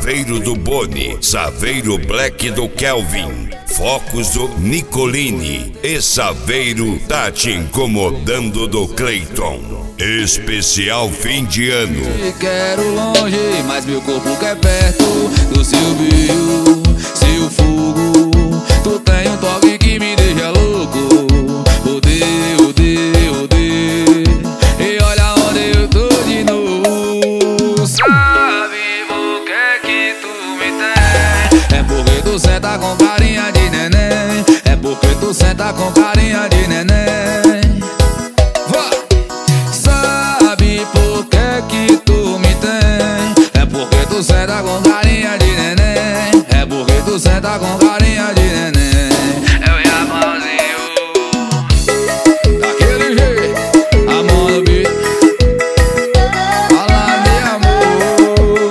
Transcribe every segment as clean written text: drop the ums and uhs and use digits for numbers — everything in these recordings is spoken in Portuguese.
Saveiro do Boni, Saveiro Black do Kelvin, Focus do Nicolini e Saveiro tá te incomodando do Clayton. Especial fim de ano. Te quero longe, mas meu corpo quer perto do Silvio, seu fogo. Tu tem um toque que me deixa louco. Odeio, odeio, odeio. E olha onde eu tô de novo. Sabe por que tu me tem? É porque tu senta com carinha de neném. É porque tu senta com carinha de neném. Sabe por que tu me tem? É porque tu senta com carinha de neném. É porque tu senta com carinha de neném. Eu e a mãozinho daquele jeito, a mão no beat. Fala de amor.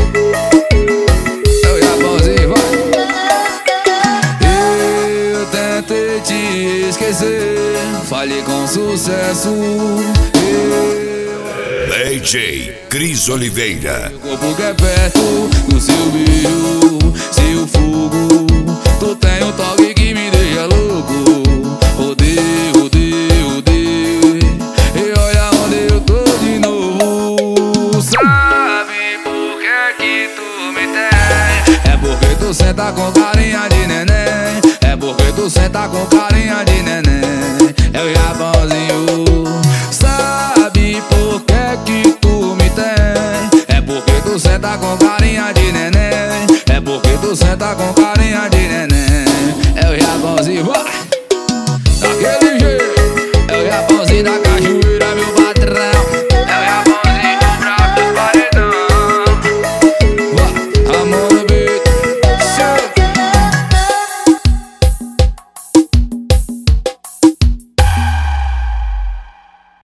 Eu e a mãozinho, vai. Eu tentei te esquecer, falhei com sucesso. DJ Cris Oliveira. Meu corpo quer perto do Silvio, seu fogo. Tu tem um toque que me deixa louco. Odeio, odeio, odeio. E olha onde eu tô de novo. Sabe por que tu me tem? É porque tu senta com carinha de